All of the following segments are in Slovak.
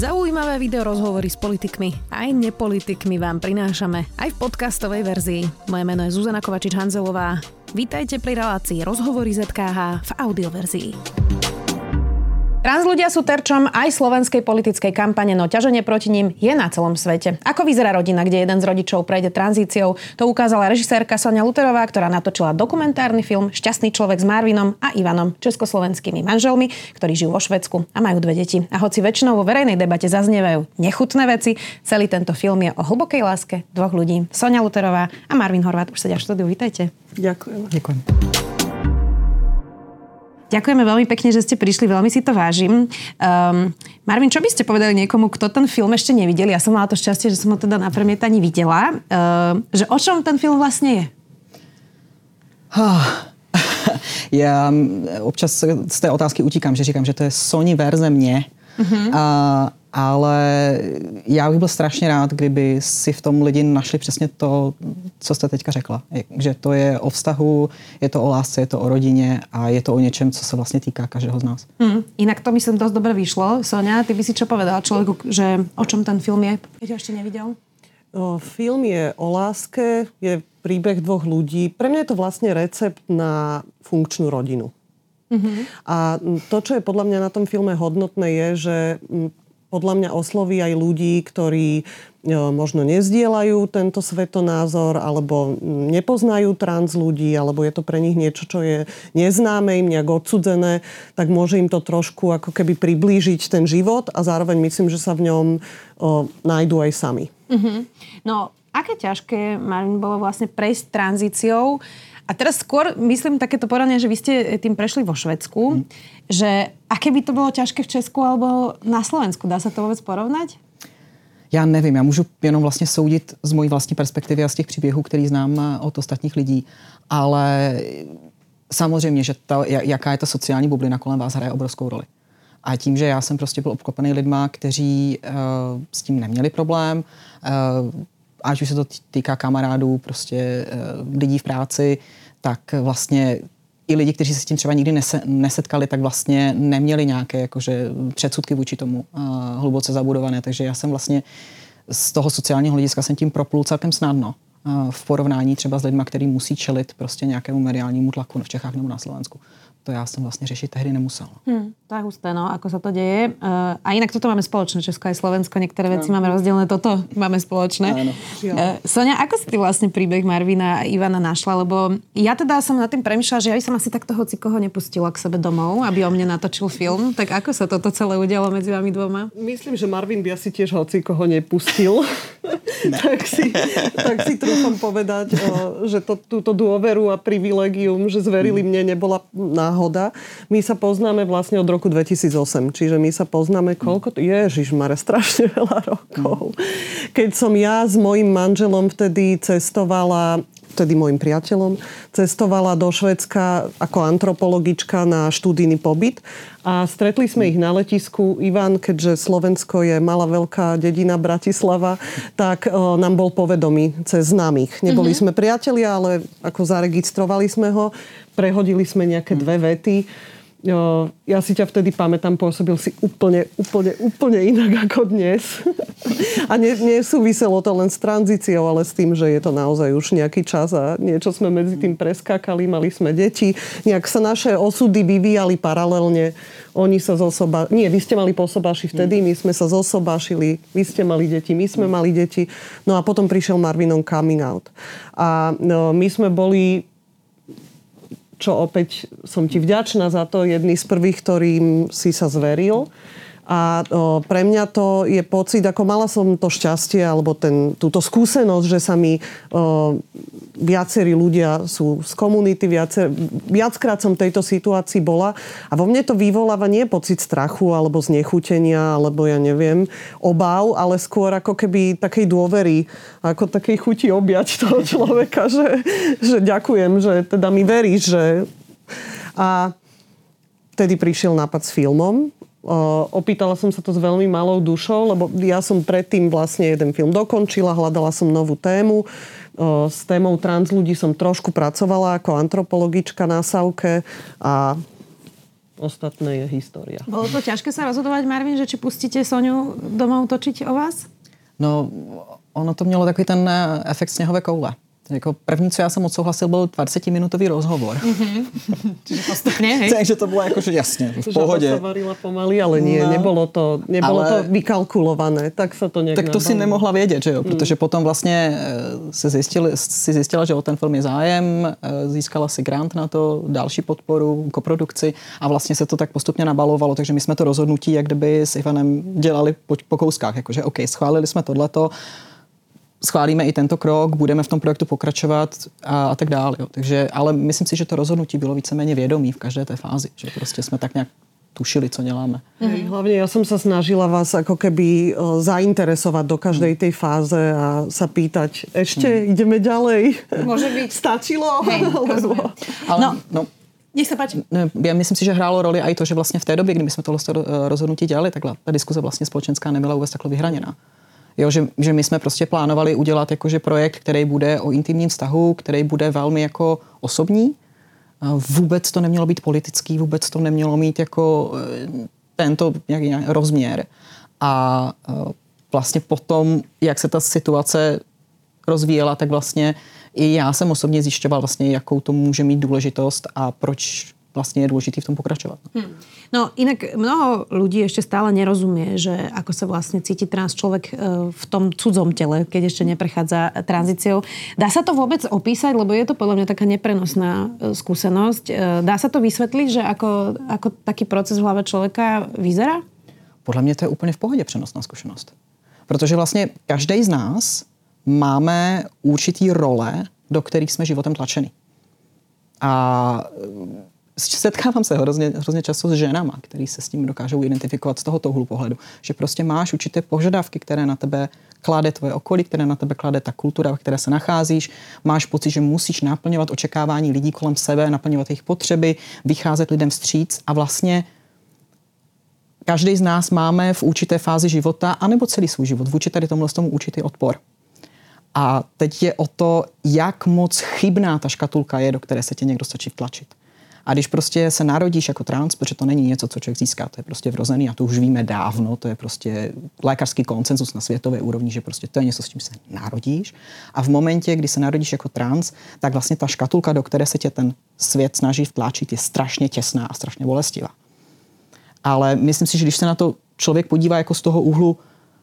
Zaujímavé videorozhovory s politikmi aj nepolitikmi vám prinášame aj v podcastovej verzii. Moje meno je Zuzana Kovačič-Hanzelová. Vítajte pri relácii Rozhovory ZKH v audioverzii. Trans ľudia sú terčom aj slovenskej politickej kampane, no ťaženie proti ním je na celom svete. Ako vyzerá rodina, kde jeden z rodičov prejde tranzíciou, to ukázala režisérka Soňa Luterová, ktorá natočila dokumentárny film Šťastný človek s Marvinom a Ivanom, československými manželmi, ktorí žijú vo Švédsku a majú 2 deti. A hoci väčšinou vo verejnej debate zaznievajú nechutné veci, celý tento film je o hlbokej láske 2 ľudí. Soňa Luterová a Marvin Horváth už sedia v štúdiu. Vítajte. Ďakujem. Ďakujeme veľmi pekne, že ste prišli, veľmi si to vážim. Marvin, čo by ste povedali niekomu, kto ten film ešte nevidel? Ja som mala to šťastie, že som ho teda na premietaní videla. Že o čom ten film vlastne je? Já občas z té otázky utíkám, že říkám, že to je Sony verze mě. Ale já bych byl strašně rád, kdyby si v tom lidi našli přesně to, co jste teďka řekla. Že to je o vztahu, je to o lásce, je to o rodině a je to o něčem, co se vlastně týká každého z nás. Inak to myslím dosť dobre vyšlo. Soňa, ty by si čo povedala človeku, že o čom ten film je? Keď ho ešte nevidel? Film je o láske, je príbeh 2 ľudí. Pre mňa je to vlastne recept na funkčnú rodinu. A to, čo je podľa mňa na tom filme hodnotné, je, že podľa mňa osloví aj ľudí, ktorí možno nezdieľajú tento svetonázor, alebo nepoznajú trans ľudí, alebo je to pre nich niečo, čo je neznáme, im nejak odsudzené, tak môže im to trošku ako keby priblížiť ten život a zároveň myslím, že sa v ňom nájdú aj sami. No, aké ťažké, Marvin, bolo vlastne prejsť tranzíciou. A teraz skôr myslím takéto poradne, že vy ste tým prešli vo Švédsku, že aké by to bolo ťažké v Česku alebo na Slovensku? Dá sa to vôbec porovnať? Já nevím, já můžu jenom vlastně soudit z mojí vlastní perspektivy a z těch příběhů, který znám od ostatních lidí, ale samozřejmě, že jaká je ta sociální bublina kolem vás hraje obrovskou roli. A tím, že já jsem prostě byl obklopený lidma, kteří s tím neměli problém, ať už se to týká kamarádů, prostě lidí v práci, tak vlastně i lidi, kteří se s tím třeba nikdy nesetkali, tak vlastně neměli nějaké jakože předsudky vůči tomu hluboce zabudované. Takže já jsem vlastně z toho sociálního hlediska jsem tím proplul celkem snadno v porovnání třeba s lidma, který musí čelit prostě nějakému mediálnímu tlaku v Čechách nebo na Slovensku. To ja som vlastne řešiť tehdy nemusel. To je husté, no, ako sa to deje. A inak toto máme spoločné, Česko aj Slovensko. Niektoré veci máme rozdielne, toto máme spoločné. Áno. Soňa, ako si ty vlastne príbeh Marvina a Ivana našla? Lebo ja teda som nad tým premýšľala, že ja by som asi takto hocikoho nepustila k sebe domov, aby o mne natočil film. Tak ako sa toto celé udialo medzi vami dvoma? Myslím, že Marvin by asi tiež hocikoho nepustil. tak si trúfam povedať, že túto dôveru a privilegium, že zverili mne, nebola náhoda. My sa poznáme vlastne od roku 2008, čiže my sa poznáme koľko? Ježišmare, strašne veľa rokov. Keď som ja s mojím manželom vtedy môjim priateľom, cestovala do Švédska ako antropologička na študijný pobyt a stretli sme ich na letisku. Ivan, keďže Slovensko je malá veľká dedina Bratislava, tak nám bol povedomý cez známych. Neboli sme priatelia, ale ako zaregistrovali sme ho, prehodili sme nejaké 2 vety. Ja si ťa vtedy pamätám, pôsobil si úplne inak ako dnes. A nesúviselo to len s tranzíciou, ale s tým, že je to naozaj už nejaký čas a niečo sme medzi tým preskákali, mali sme deti. Nejak sa naše osudy vyvíjali paralelne. Oni sa Nie, vy ste mali po sobáši vtedy, my sme sa zosobášili, vy ste mali deti, my sme mali deti. No a potom prišiel Marvinov coming out. A my sme boli, čo opäť som ti vďačná za to, jedný z prvých, ktorým si sa zveril. A pre mňa to je pocit, ako mala som to šťastie, alebo túto skúsenosť, že sa mi viacerí ľudia sú z komunity, viackrát som v tejto situácii bola a vo mne to vyvoláva nie pocit strachu, alebo znechutenia, alebo ja neviem, obáv, ale skôr ako keby takej dôvery, ako takej chuti objať toho človeka, že ďakujem, že teda mi veríš, že... A vtedy prišiel nápad s filmom. Opýtala som sa to s veľmi malou dušou, lebo ja som predtým vlastne jeden film dokončila, hľadala som novú tému. S témou trans ľudí som trošku pracovala ako antropologička na SAUKE a Ostatné je história. Bolo to ťažké sa rozhodovať, Marvin, že či pustíte Soňu domov točiť o vás? No, ono to mělo takový ten efekt sněhové koule. Jako první, co já jsem odsouhlasil, byl 20-minutový rozhovor. Čiže postupne, hej? Takže to bylo jakože jasně, v pohodě. Žaba sa varila pomaly, ale nie, nebolo to vykalkulované, tak sa to nejak Tak to si nemohla vědět, že jo? Protože potom vlastně si zjistila, že o ten film je zájem, získala si grant na to, další podporu, koprodukci a vlastně se to tak postupně nabalovalo, takže my jsme to rozhodnutí, jak kdyby s Ivanem dělali po kouskách, jakože OK, schválili jsme tohleto, schválíme i tento krok, budeme v tom projektu pokračovat a tak dále. Jo. Takže, ale myslím si, že to rozhodnutí bylo víceméně vědomí v každé té fázi, že prostě jsme tak nějak tušili, co děláme. Hlavne ja som sa snažila vás ako keby zainteresovať do každej tej fáze a sa pýtať, ešte ideme ďalej. Môže byť. Stačilo? Hej, Ale, no. Nech sa páči. Já myslím si, že hrálo roli i to, že vlastně v té době, kdy jsme tohle rozhodnutí dělali, takhle ta diskuze vlastně společenská nebyla vůbec takhle vyhraněná. Jo, že my jsme prostě plánovali udělat jakože projekt, který bude o intimním vztahu, který bude velmi jako osobní. Vůbec to nemělo být politický, vůbec to nemělo mít jako tento nějaký rozměr. A vlastně potom, jak se ta situace rozvíjela, tak vlastně i já jsem osobně zjišťoval vlastně, jakou to může mít důležitost a proč vlastne je dôležitý v tom pokračovať. No inak mnoho ľudí ešte stále nerozumie, že ako sa vlastne cíti trans človek v tom cudzom tele, keď ešte neprechádza tranzíciou. Dá sa to vôbec opísať, lebo je to podľa mňa taká neprenosná skúsenosť. Dá sa to vysvetliť, že ako taký proces v hlave človeka vyzerá? Podľa mňa to je úplne v pohode prenosná skúsenosť. Protože vlastne každý z nás máme určitý role, do ktorých sme životem tlačení. A setkávám se hrozně často s ženama, který se s tím dokážou identifikovat z tohoto úhlu pohledu. Že prostě máš určité požadavky, které na tebe klade tvoje okolí, které na tebe klade ta kultura, v které se nacházíš. Máš pocit, že musíš naplňovat očekávání lidí kolem sebe, naplňovat jejich potřeby, vycházet lidem vstříc a vlastně každý z nás máme v určité fázi života, anebo celý svůj život, vůči tady tomu určitý odpor. A teď je o to, jak moc chybná ta škatulka je, do které se tě někdo stačí vtlačit. A když prostě se narodíš jako trans, protože to není něco, co člověk získá, to je prostě vrozený a to už víme dávno, to je prostě lékařský konsenzus na světové úrovni, že prostě to je něco, s čím se narodíš. A v momentě, kdy se narodíš jako trans, tak vlastně ta škatulka, do které se tě ten svět snaží vtlačit, je strašně těsná a strašně bolestivá. Ale myslím si, že když se na to člověk podívá jako z toho úhlu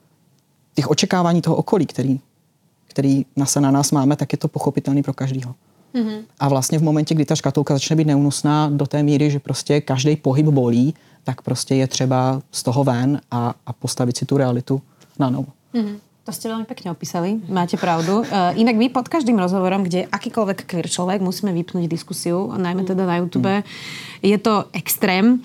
těch očekávání toho okolí, který na nás máme, tak je to pochopitelný pro každýho. Mm-hmm. A vlastně v momentě, kdy ta škatulka začne být neúnosná do té míry, že prostě každý pohyb bolí, tak prostě je třeba z toho ven a postavit si tu realitu na novo. Mm-hmm. To ste veľmi pekne opísali, máte pravdu. Inak my pod každým rozhovorom, kde akýkoľvek queer človek, musíme vypnúť diskusiu, najmä teda na YouTube. Je to extrém.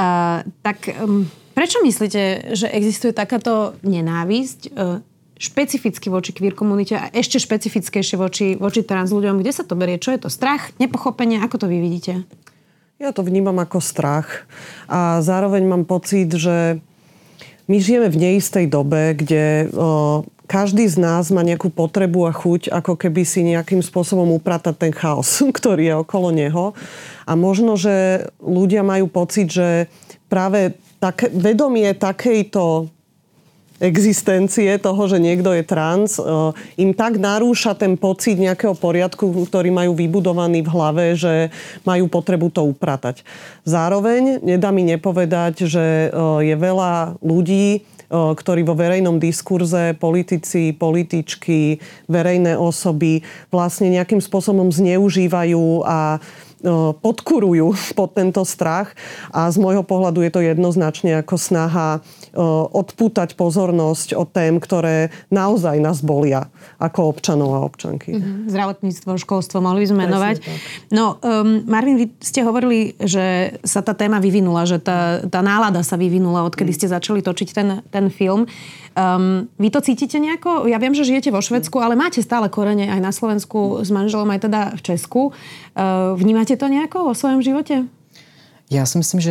Prečo myslíte, že existuje takáto nenávisť špecificky voči queer komunite a ešte špecifickejšie voči trans ľuďom? Kde sa to berie? Čo je to? Strach? Nepochopenie? Ako to vy vidíte? Ja to vnímam ako strach. A zároveň mám pocit, že my žijeme v neistej dobe, kde každý z nás má nejakú potrebu a chuť, ako keby si nejakým spôsobom upratať ten chaos, ktorý je okolo neho. A možno, že ľudia majú pocit, že práve vedomie takejto existencie toho, že niekto je trans, im tak narúša ten pocit nejakého poriadku, ktorý majú vybudovaný v hlave, že majú potrebu to upratať. Zároveň nedá mi nepovedať, že je veľa ľudí, ktorí vo verejnom diskurze, politici, političky, verejné osoby vlastne nejakým spôsobom zneužívajú a podkurujú pod tento strach a z môjho pohľadu je to jednoznačne ako snaha odpútať pozornosť od tém, ktoré naozaj nás bolia ako občanov a občanky. Zdravotníctvo, školstvo, mohli by sme menovať. No, Marvin, vy ste hovorili, že sa tá téma vyvinula, že tá nálada sa vyvinula, odkedy ste začali točiť ten film. Vy to cítite nejako? Ja viem, že žijete vo Švédsku, ale máte stále korene aj na Slovensku s manželom, aj teda v Česku. Vnímate to nejako vo svojom životě? Já si myslím, že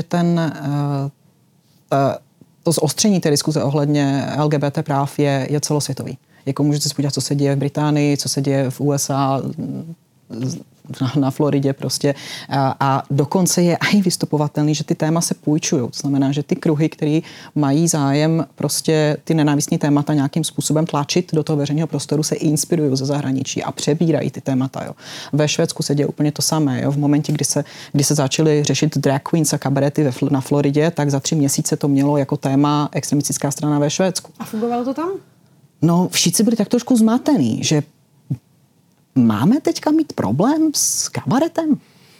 to zostření té diskuze ohledně LGBT práv je celosvětový. Jako můžete si podívat, co se děje v Británii, co se děje v USA, na Floridě prostě. A dokonce je aj vystupovatelný, že ty téma se půjčují. To znamená, že ty kruhy, které mají zájem prostě ty nenávistní témata nějakým způsobem tlačit do toho veřejného prostoru, se inspirují ze zahraničí a přebírají ty témata. Jo. Ve Švédsku se děje úplně to samé. Jo. V momentě, kdy se začaly řešit drag queens a kabarety na Floridě, tak za 3 měsíce to mělo jako téma extremistická strana ve Švédsku. A fungovalo to tam? No, všichni byli tak trošku zmatený, že máme teďka mít problém s kabaretem?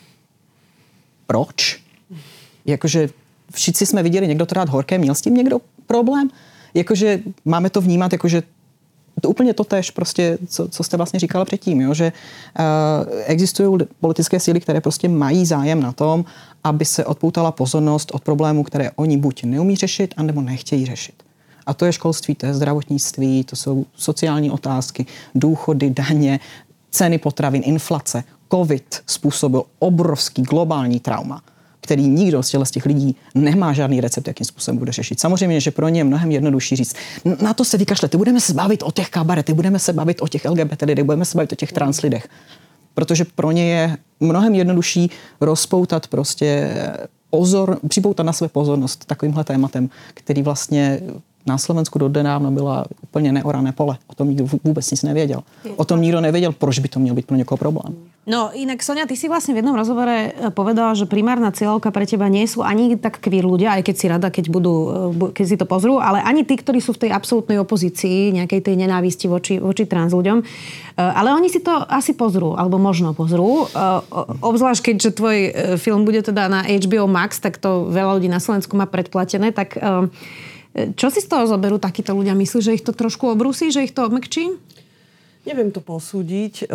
Proč? Jakože všichni jsme viděli, někdo to rád horké, měl s tím někdo problém? Jakože máme to vnímat, jakože to úplně totéž prostě, co jste vlastně říkala předtím, jo? Že existují politické síly, které prostě mají zájem na tom, aby se odpoutala pozornost od problémů, které oni buď neumí řešit, anebo nechtějí řešit. A to je školství, to je zdravotnictví, to jsou sociální otázky, důchody, daně, ceny potravin, inflace. Covid způsobil obrovský globální trauma, který nikdo z těch lidí nemá žádný recept, jakým způsobem bude řešit. Samozřejmě, že pro ně je mnohem jednodušší říct, na to se vykašlete, budeme se bavit o těch kabaretech, budeme se bavit o těch LGBT lidech, budeme se bavit o těch trans lidech. Protože pro ně je mnohem jednodušší rozpoutat prostě připoutat na sebe pozornost takovýmhle tématem, který vlastně na Slovensku dodnávna byla úplně neorané pole. O tom nikdo vůbec nic nevěděl. O tom nikdo nevěděl, proč by to měl být pro někoho problém. No inak, Sonia, ty si vlastne v jednom rozhovore povedala, že primárna cieľovka pre teba nie sú ani tak queer ľudia, aj keď si rada, keď si to pozrú, ale ani tí, ktorí sú v tej absolútnej opozícii, nejakej tej nenávisti voči trans ľuďom. Ale oni si to asi pozrú, alebo možno pozrú. Obzvlášť, keďže tvoj film bude teda na HBO Max, tak to veľa ľudí na Slovensku má predplatené, tak čo si z toho zoberú takíto ľudia? Myslíš, že ich to trošku obrúsi, že ich to obmekčí? Neviem to posúdiť.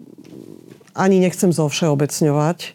Ani nechcem zovšeobecňovať.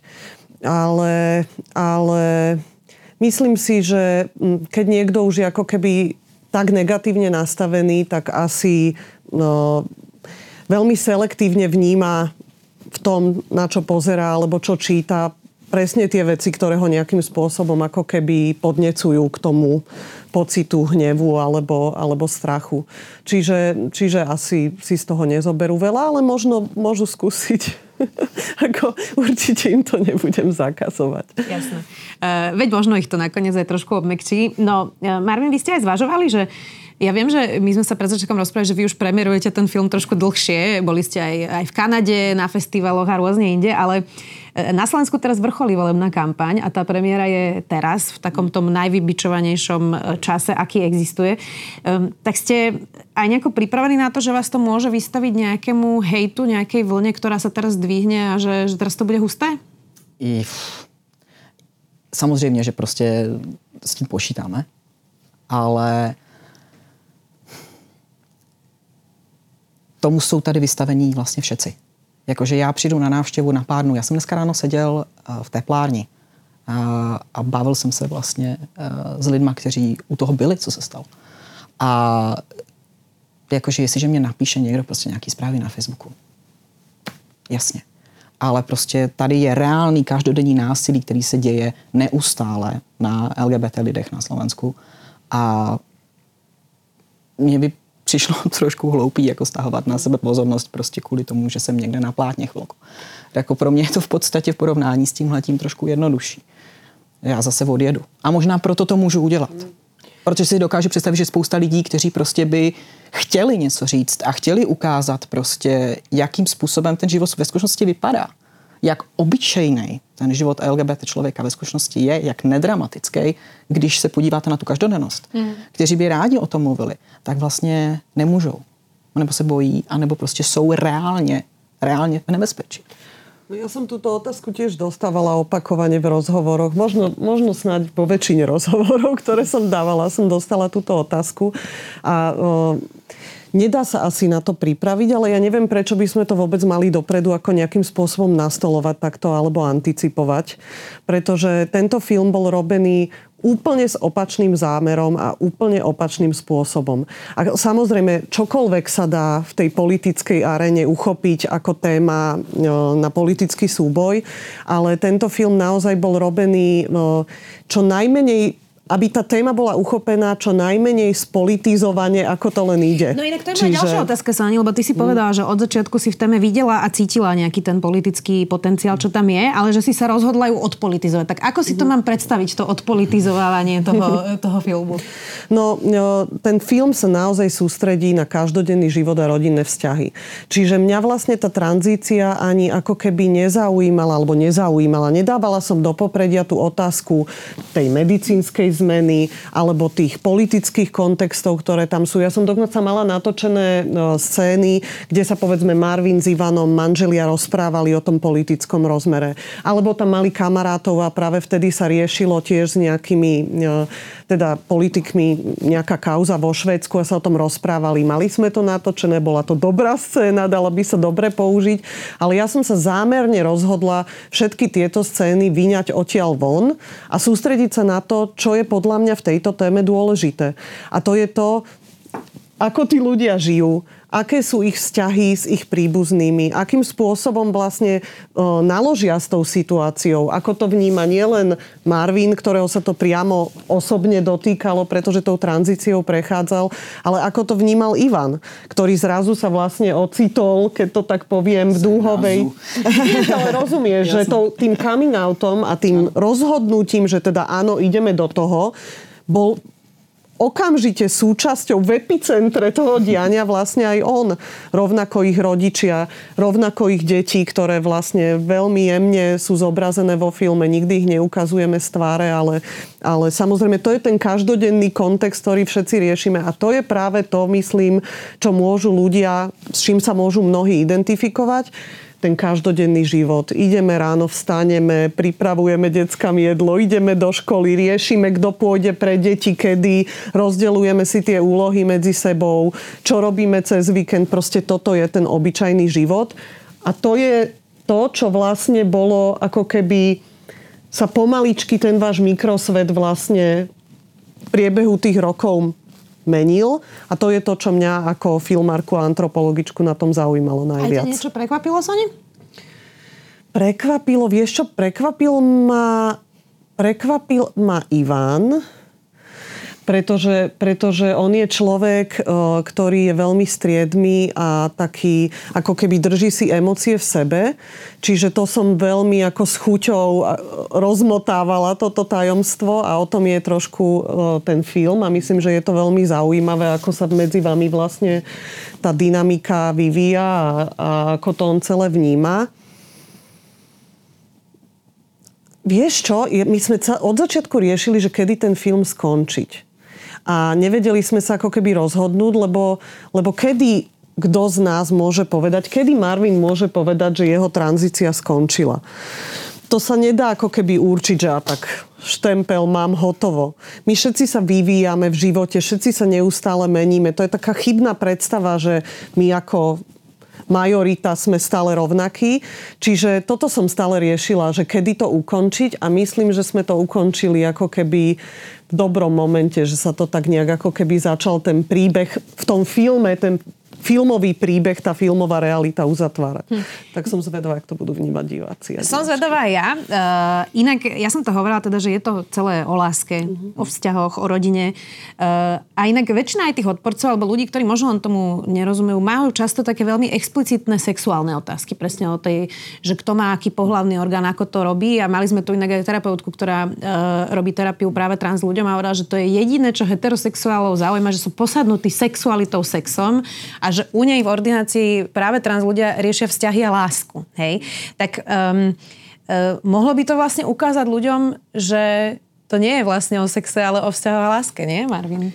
Ale myslím si, že keď niekto už je ako keby tak negatívne nastavený, tak asi veľmi selektívne vníma v tom, na čo pozerá alebo čo číta, presne tie veci, ktoré ho nejakým spôsobom ako keby podnecujú k tomu pocitu hnevu alebo strachu. Čiže asi si z toho nezoberú veľa, ale možno môžu skúsiť. Ako určite im to nebudem zakazovať. Jasné. Veď možno ich to nakoniec aj trošku obmekčí. No, Marvin, vy ste aj zvažovali, že ja viem, že my sme sa pred začiatkom rozprávali, že vy už premiérujete ten film trošku dlhšie. Boli ste aj v Kanade, na festivaloch a rôzne inde, ale na Slovensku teraz vrcholí volebná kampaň a tá premiéra je teraz v takom tom najvybičovanejšom čase, aký existuje. Tak ste aj nejako pripravení na to, že vás to môže vystaviť nejakému hejtu, nejakej vlne, ktorá sa teraz dvihne a že teraz to bude husté? Samozřejmě, že prostě s tím počítáme, ale tomu jsou tady vystavení vlastně všetci. Jakože já přijdu na návštěvu na pár dnů. Já jsem dneska ráno seděl v teplárni a bavil jsem se vlastně s lidma, kteří u toho byli, co se stalo. A jakože jestliže mě napíše někdo prostě nějaký zprávy na Facebooku, jasně. Ale prostě tady je reálný každodenní násilí, který se děje neustále na LGBT lidech na Slovensku. A mě by přišlo trošku hloupý jako stahovat na sebe pozornost prostě kvůli tomu, že jsem někde na plátně chvilku. Jako pro mě je to v podstatě v porovnání s tímhletím trošku jednodušší. Já zase odjedu. A možná proto to můžu udělat. Protože si dokážu představit, že spousta lidí, kteří prostě by chtěli něco říct a chtěli ukázat prostě, jakým způsobem ten život ve skutečnosti vypadá. Jak obyčejný ten život LGBT člověka ve skutečnosti je, jak nedramatický, když se podíváte na tu každodennost. Kteří by rádi o tom mluvili, tak vlastně nemůžou. Nebo se bojí, anebo prostě jsou reálně v nebezpečí. No ja som túto otázku tiež dostávala opakovane v rozhovoroch. Možno snáď po väčšine rozhovorov, ktoré som dávala, som dostala túto otázku. A nedá sa asi na to pripraviť, ale ja neviem, prečo by sme to vôbec mali dopredu ako nejakým spôsobom nastolovať takto alebo anticipovať. Pretože tento film bol robený úplne s opačným zámerom a úplne opačným spôsobom. A samozrejme, čokoľvek sa dá v tej politickej aréne uchopiť ako téma na politický súboj, ale tento film naozaj bol robený čo najmenej aby tá téma bola uchopená čo najmenej spolitizovane, ako to len ide. No inak to je moja ďalšia otázka, Sáni, lebo ty si povedala, že od začiatku si v téme videla a cítila nejaký ten politický potenciál, čo tam je, ale že si sa rozhodla ju odpolitizovať. Tak ako si to mám predstaviť, to odpolitizovanie toho filmu? No, ten film sa naozaj sústredí na každodenný život a rodinné vzťahy. Čiže mňa vlastne tá tranzícia ani ako keby nezaujímala, nedávala som do popredia tú otázku tej medicínskej zmeny alebo tých politických kontextov, ktoré tam sú. Ja som dokonca mala natočené scény, kde sa povedzme Marvin s Ivanom, manželia, rozprávali o tom politickom rozmere. Alebo tam mali kamarátov a práve vtedy sa riešilo tiež s nejakými teda politikmi nejaká kauza vo Švédsku a sa o tom rozprávali. Mali sme to natočené, bola to dobrá scéna, dala by sa dobre použiť, ale ja som sa zámerne rozhodla všetky tieto scény vyňať odtiaľ von a sústrediť sa na to, čo je podľa mňa v tejto téme dôležité. A to je to, ako tí ľudia žijú, aké sú ich vzťahy s ich príbuznými, akým spôsobom vlastne naložia s tou situáciou, ako to vníma nielen Marvin, ktorého sa to priamo osobne dotýkalo, pretože tou tranzíciou prechádzal, ale ako to vnímal Ivan, ktorý zrazu sa vlastne ocitol, keď to tak poviem, v dúhovej. Ale rozumieš, že tým coming outom a tým rozhodnutím, že teda áno, ideme do toho, bol okamžite súčasťou v epicentre toho diania vlastne aj on. Rovnako ich rodičia, rovnako ich deti, ktoré vlastne veľmi jemne sú zobrazené vo filme. Nikdy ich neukazujeme z tváre, ale samozrejme to je ten každodenný kontext, ktorý všetci riešime. A to je práve to, myslím, čo môžu ľudia, s čím sa môžu mnohí identifikovať. Ten každodenný život. Ideme ráno, vstaneme, pripravujeme deckám jedlo, ideme do školy, riešime, kto pôjde pre deti, kedy, rozdeľujeme si tie úlohy medzi sebou, čo robíme cez víkend. Proste toto je ten obyčajný život. A to je to, čo vlastne bolo ako keby sa pomaličky ten váš mikrosvet vlastne v priebehu tých rokov menil. A to je to, čo mňa ako filmárku a antropologičku na tom zaujímalo najviac. Aj ťa niečo prekvapilo, Soni? Vieš čo? Prekvapil ma Ivan, pretože on je človek, ktorý je veľmi striedmy a taký, ako keby drží si emócie v sebe. Čiže to som veľmi ako s chuťou rozmotávala toto tajomstvo a o tom je trošku ten film a myslím, že je to veľmi zaujímavé, ako sa medzi vami vlastne tá dynamika vyvíja a ako to on celé vníma. Vieš čo? My sme od začiatku riešili, že kedy ten film skončiť. A nevedeli sme sa ako keby rozhodnúť, lebo kedy kto z nás môže povedať, kedy Marvin môže povedať, že jeho tranzícia skončila. To sa nedá ako keby určiť, že tak štempel mám hotovo. My všetci sa vyvíjame v živote, všetci sa neustále meníme. To je taká chybná predstava, že my ako majorita sme stále rovnakí. Čiže toto som stále riešila, že kedy to ukončiť a myslím, že sme to ukončili ako keby v dobrom momente, že sa to tak nejak ako keby začal ten príbeh v tom filme, ten filmový príbeh, tá filmová realita uzatvárať. Tak som zvedavá, jak to budú vnímať diváci. Som zvedavá ja. Inak, ja som to hovorila teda, že je to celé o láske, o vzťahoch, o rodine. A inak väčšina aj tých odporcov, alebo ľudí, ktorí možno tomu nerozumejú, majú často také veľmi explicitné sexuálne otázky. Presne o tej, že kto má aký pohlavný orgán, ako to robí. A mali sme tu inak aj terapeutku, ktorá robí terapiu práve trans ľuďom a hovorila, že to je jediné, čo heterosexuálov zaujíma, že sú posadnutí sexualitou, sexom a že u nej v ordinácii práve trans ľudia riešia vzťahy a lásku. Hej? Tak mohlo by to vlastne ukázať ľuďom, že to nie je vlastne o sexe, ale o vzťahu a láske, nie, Marvin?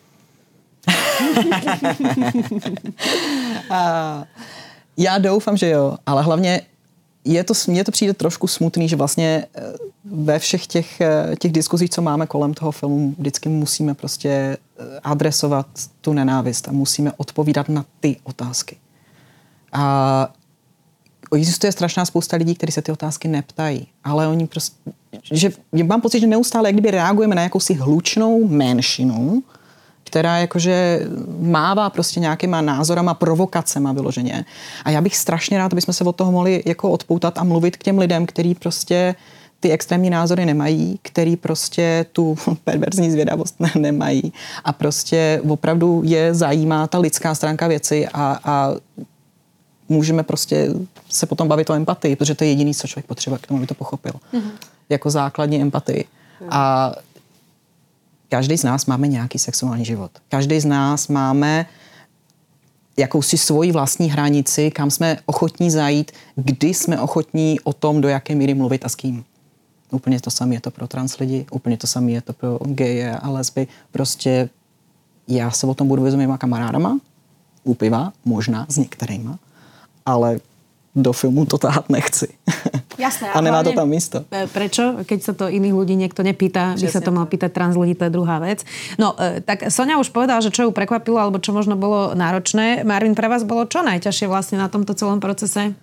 Já doufám, že jo, ale hlavně mně to přijde trošku smutný, že vlastně ve všech těch diskuzích, co máme kolem toho filmu, vždycky musíme prostě adresovat tu nenávist a musíme odpovídat na ty otázky. A existuje strašná spousta lidí, kteří se ty otázky neptají, ale oni prostě, že mám pocit, že neustále jak kdyby reagujeme na jakousi hlučnou menšinu, která jakože mává prostě nějakýma názorama, provokacema vyloženě. A já bych strašně rád, aby jsme se od toho mohli jako odpoutat a mluvit k těm lidem, kteří prostě ty extrémní názory nemají, který prostě tu perverzní zvědavost nemají. A prostě opravdu je zajímá ta lidská stránka věci a můžeme prostě se potom bavit o empatii, protože to je jediný, co člověk potřebuje k tomu, aby to pochopil. Jako základní empatii. A každý z nás máme nějaký sexuální život. Každý z nás máme jakousi svoji vlastní hranici, kam jsme ochotní zajít, kdy jsme ochotní o tom, do jaké míry mluvit a s kým. Úplně to samé je to pro trans lidi, úplně to samé je to pro geje a lesby. Prostě já se o tom budu s mýma kamarádama, u piva, možná s některýma, ale do filmu to táhat nechci. Jasné. A nemá to tam místo. Prečo? Keď sa to iných ľudí niekto nepýta, by sa to mal pýtať trans ľudí, to je druhá vec. No, tak Soňa už povedala, že čo ju prekvapilo, alebo čo možno bolo náročné. Marvin, pre vás bolo čo najťažšie vlastne na tomto celom procese?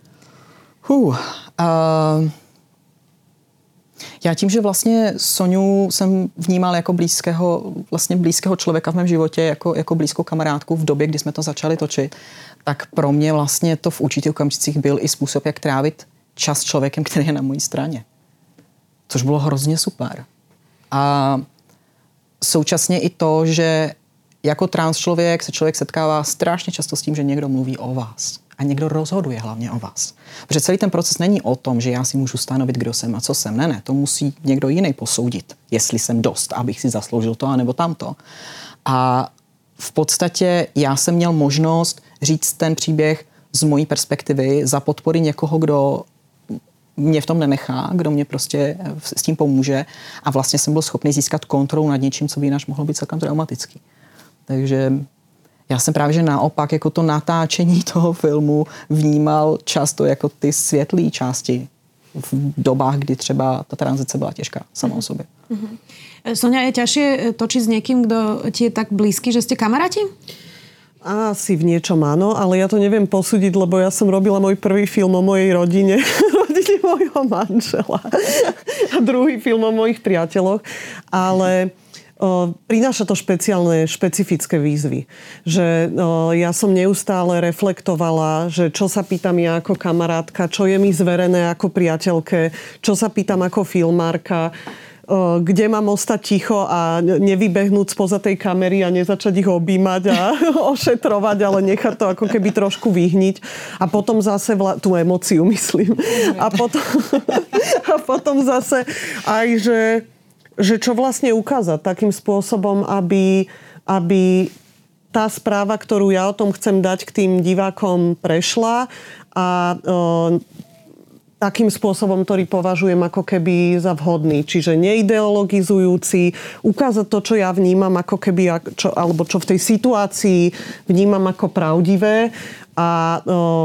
Já tím, že vlastně Soňu jsem vnímal jako blízkého člověka v mém životě, jako blízkou kamarádku v době, kdy jsme to začali točit, tak pro mě vlastně to v určitých okamžicích byl i způsob, jak trávit čas s člověkem, který je na mojí straně. Což bylo hrozně super. A současně i to, že jako trans člověk se člověk setkává strašně často s tím, že někdo mluví o vás. A někdo rozhoduje hlavně o vás. Protože celý ten proces není o tom, že já si můžu stanovit, kdo jsem a co jsem. Ne, to musí někdo jiný posoudit, jestli jsem dost, abych si zasloužil to, anebo tamto. A v podstatě já jsem měl možnost říct ten příběh z mojí perspektivy za podpory někoho, kdo mě v tom nenechá, kdo mě prostě s tím pomůže a vlastně jsem byl schopný získat kontrolu nad něčím, co by jinak mohlo být celkem traumatický. Takže já jsem právě, že naopak jako to natáčení toho filmu vnímal často jako ty světlé části v dobách, kdy třeba ta tranzice byla těžká sama o sobě. Soňa, je ťažšie točiť s niekým, kto ti je tak blízky, že ste kamaráti? Asi v niečom áno, ale ja to neviem posúdiť, lebo ja som robila môj prvý film o mojej rodine, rodine mojho manžela a druhý film o mojich priateľoch, ale prináša to špecifické výzvy. Že ja som neustále reflektovala, že čo sa pýtam ja ako kamarátka, čo je mi zverené ako priateľke, čo sa pýtam ako filmárka, kde mám ostať ticho a nevybehnúť spoza tej kamery a nezačať ich objímať a ošetrovať, ale nechať to ako keby trošku vyhniť. A potom zase tú emóciu, myslím. A potom zase aj, že čo vlastne ukázať takým spôsobom, aby tá správa, ktorú ja o tom chcem dať k tým divákom, prešla a takým spôsobom, ktorý považujem ako keby za vhodný. Čiže neideologizujúci, ukázať to, čo ja vnímam ako keby, alebo čo v tej situácii vnímam ako pravdivé a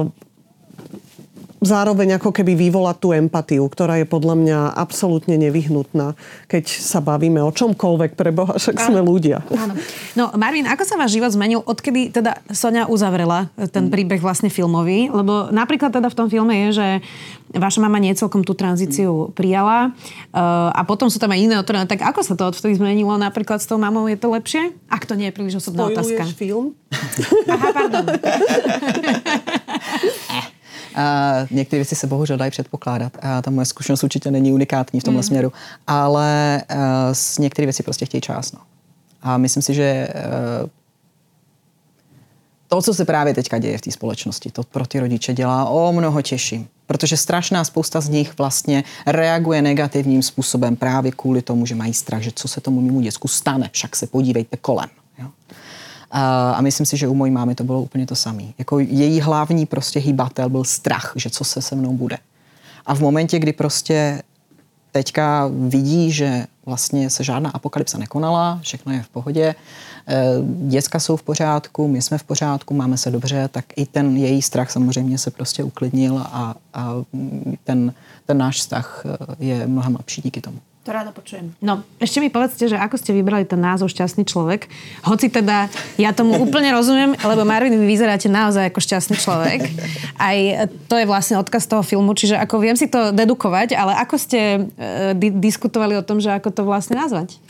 zároveň ako keby vyvolať tú empatiu, ktorá je podľa mňa absolútne nevyhnutná, keď sa bavíme o čomkoľvek, pre Boha, však sme ľudia. Áno. No, Marvin, ako sa váš život zmenil, odkedy teda Soňa uzavrela ten príbeh vlastne filmový? Lebo napríklad teda v tom filme je, že vaša mama nie celkom tú tranzíciu prijala a potom sú tam aj iné otvorené. Tak ako sa to odvtedy zmenilo napríklad s tou mamou? Je to lepšie? Ak to nie je príliš osobná otázka. Spojuješ film? Aha, pardon. Některé věci se bohužel dají předpokládat a ta moje zkušenost určitě není unikátní v tomhle směru, ale některé věci prostě chtějí čas. No. A myslím si, že to, co se právě teďka děje v té společnosti, to pro ty rodiče dělá o mnoho těžší, protože strašná spousta z nich vlastně reaguje negativním způsobem právě kvůli tomu, že mají strach, že co se tomu mému děcku stane, však se podívejte kolem. Jo. A myslím si, že u mojí mámy to bylo úplně to samé. Jako její hlavní prostě hýbatel byl strach, že co se mnou bude. A v momentě, kdy prostě teďka vidí, že vlastně se žádná apokalypsa nekonala, všechno je v pohodě, děcka jsou v pořádku, my jsme v pořádku, máme se dobře, tak i ten její strach samozřejmě se prostě uklidnil a ten náš vztah je mnohem lepší díky tomu. To rada počujem. No, ešte mi povedzte, že ako ste vybrali ten názov Šťastný človek. Hoci teda ja tomu úplne rozumiem, lebo Marvin, vy vyzeráte naozaj ako šťastný človek. Aj to je vlastne odkaz toho filmu, čiže ako viem si to dedukovať, ale ako ste diskutovali o tom, že ako to vlastne nazvať?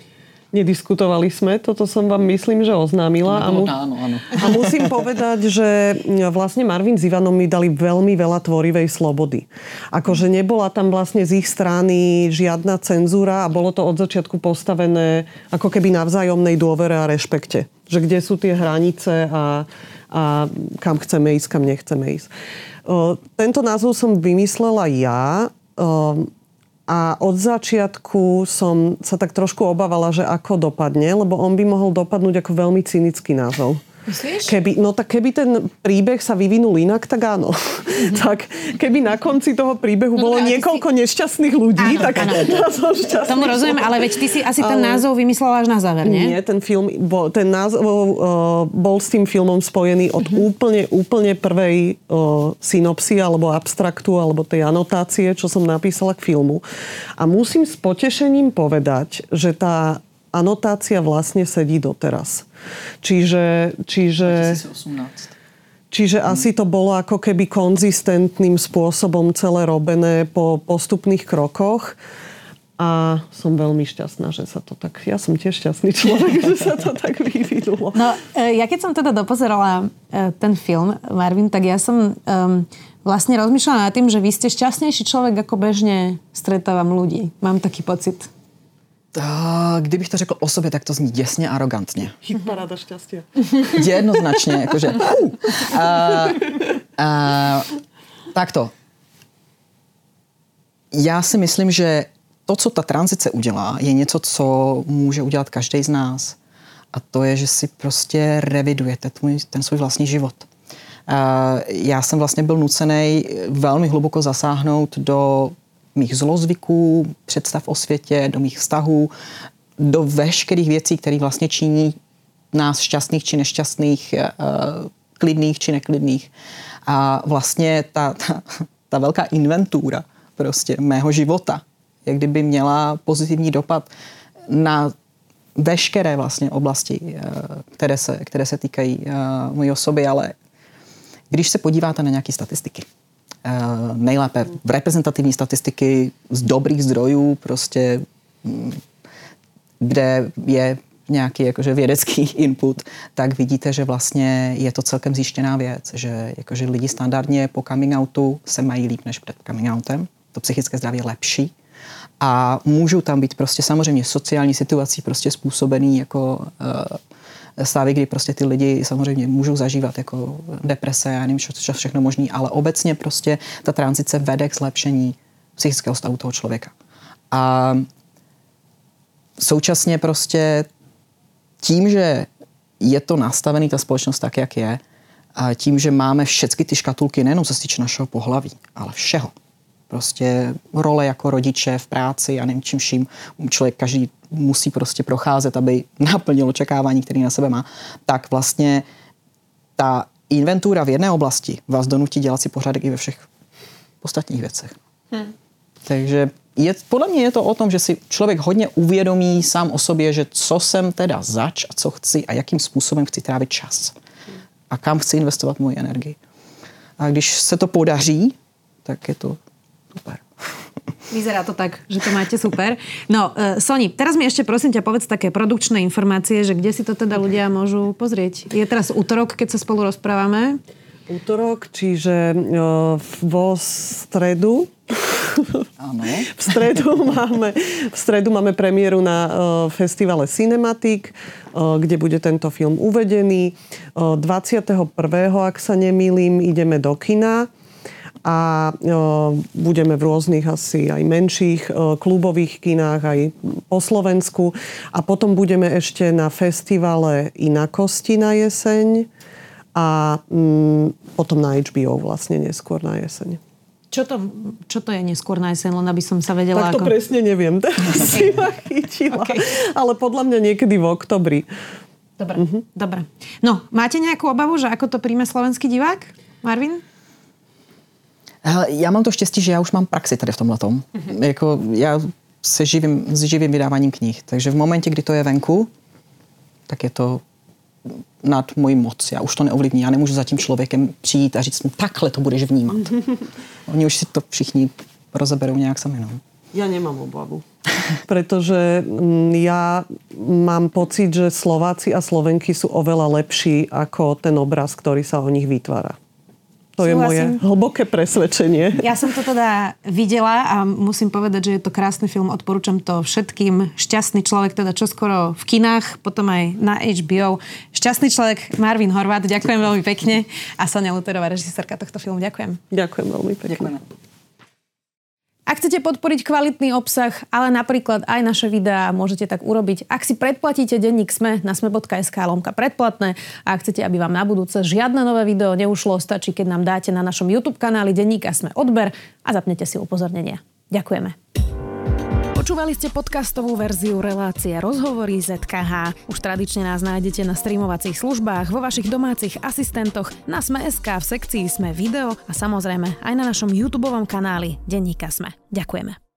Nediskutovali sme, toto som vám myslím, že oznámila. Áno. A musím povedať, že vlastne Marvin s Ivanom mi dali veľmi veľa tvorivej slobody. Akože nebola tam vlastne z ich strany žiadna cenzúra a bolo to od začiatku postavené ako keby na vzájomnej dôvere a rešpekte. Že kde sú tie hranice a kam chceme ísť, kam nechceme ísť. Tento názov som vymyslela ja. A od začiatku som sa tak trošku obávala, že ako dopadne, lebo on by mohol dopadnúť ako veľmi cynický názov. Myslíš? Keby ten príbeh sa vyvinul inak, tak áno. Tak keby na konci toho príbehu bolo niekoľko nešťastných ľudí, tak ja som šťastný. Tomu rozumiem, ale veď ty si asi ten názov vymyslela až na záver, nie? Nie, ten názov bol s tým filmom spojený od úplne prvej synopsy alebo abstraktu alebo tej anotácie, čo som napísala k filmu. A musím s potešením povedať, že tá anotácia vlastne sedí doteraz. Čiže 2018. Čiže asi to bolo ako keby konzistentným spôsobom celé robené po postupných krokoch. A som veľmi šťastná, že sa to tak... Ja som tiež šťastný človek, že sa to tak vyvinulo. No, ja keď som teda dopozerala ten film, Marvin, tak ja som vlastne rozmýšľala nad tým, že vy ste šťastnejší človek, ako bežne stretávam ľudí. Mám taký pocit. Kdybych to řekl o sobě, tak to zní děsně arogantně. Hitparáda šťastia. Jednoznačně, jakože... Takto. Já si myslím, že to, co ta tranzice udělá, je něco, co může udělat každý z nás. A to je, že si prostě revidujete ten svůj vlastní život. Já jsem vlastně byl nucený velmi hluboko zasáhnout do mých zlozvyků, představ o světě, do mých vztahů, do veškerých věcí, které vlastně činí nás šťastných či nešťastných, klidných či neklidných. A vlastně ta velká inventura prostě mého života, jak kdyby měla pozitivní dopad na veškeré vlastně oblasti, které se týkají mojí osoby, ale když se podíváte na nějaké statistiky, nejlépe reprezentativní statistiky z dobrých zdrojů, prostě, kde je nějaký jakože vědecký input, tak vidíte, že vlastně je to celkem zjištěná věc, že jakože lidi standardně po coming outu se mají líp než před coming outem. To psychické zdraví je lepší. A můžou tam být prostě samozřejmě sociální situací prostě způsobený jako stavy, kdy prostě ty lidi samozřejmě můžou zažívat jako deprese, já nevím, co všechno možný, ale obecně prostě ta tranzice vede k zlepšení psychického stavu toho člověka. A současně prostě tím, že je to nastavený ta společnost tak, jak je, a tím, že máme všechny ty škatulky nejenom co se týče našeho pohlaví, ale všeho. Prostě role jako rodiče v práci a nevím čím vším. Člověk každý musí prostě procházet, aby naplnil očekávání, který na sebe má. Tak vlastně ta inventura v jedné oblasti vás donutí dělat si pořádek i ve všech ostatních věcech. Takže podle mě je to o tom, že si člověk hodně uvědomí sám o sobě, že co jsem teda zač a co chci a jakým způsobem chci trávit čas. A kam chci investovat moji energii. A když se to podaří, tak je to super. Vyzerá to tak, že to máte super. No, Soni, teraz mi ešte prosím ťa povedz také produkčné informácie, že kde si to teda ľudia môžu pozrieť. Je teraz útorok, keď sa spolu rozprávame. Útorok, čiže vo stredu. Áno. V stredu máme premiéru na festivale Cinematic, kde bude tento film uvedený. 21. ak sa nemýlim, ideme do kina. A budeme v rôznych asi aj menších klubových kinách aj po Slovensku. A potom budeme ešte na festivale Inakosti na jeseň a potom na HBO vlastne neskôr na jeseň. Čo to je neskôr na jeseň, len aby som sa vedela? Tak to presne neviem, teraz si ma chytila. Okay. Ale podľa mňa niekedy v oktobri. Dobre, dobre. No, máte nejakú obavu, že ako to príjme slovenský divák? Marvin? Já mám to štěstí, že já už mám praxi tady v tomhletom. Jako já se živím vydáváním knih, takže v momentě, kdy to je venku, tak je to nad mojí moc. Já už to neovlivní. Já nemůžu za tím člověkem přijít a říct mu, takhle to budeš vnímat. Oni už si to všichni rozeberou nějak sami. No. Ja nemám obavu. pretože ja mám pocit, že Slováci a Slovenky sú oveľa lepší ako ten obraz, ktorý sa o nich vytvára. To je moje hlboké presvedčenie. Ja som to teda videla a musím povedať, že je to krásny film. Odporúčam to všetkým. Šťastný človek, teda čoskoro v kinách, potom aj na HBO. Šťastný človek, Marvin Horváth, ďakujem veľmi pekne. A Soňa Luterová, režisérka tohto filmu. Ďakujem. Ďakujem veľmi pekne. Ďakujeme. Ak chcete podporiť kvalitný obsah, ale napríklad aj naše videá, môžete tak urobiť. Ak si predplatíte denník SME na sme.sk/predplatné a ak chcete, aby vám na budúce žiadne nové video neušlo, stačí, keď nám dáte na našom YouTube kanáli denníka SME odber a zapnete si upozornenia. Ďakujeme. Počúvali ste podcastovú verziu relácie Rozhovory ZKH. Už tradične nás nájdete na streamovacích službách, vo vašich domácich asistentoch, na Sme.sk, v sekcii Sme video a samozrejme aj na našom YouTubeovom kanáli Denníka Sme. Ďakujeme.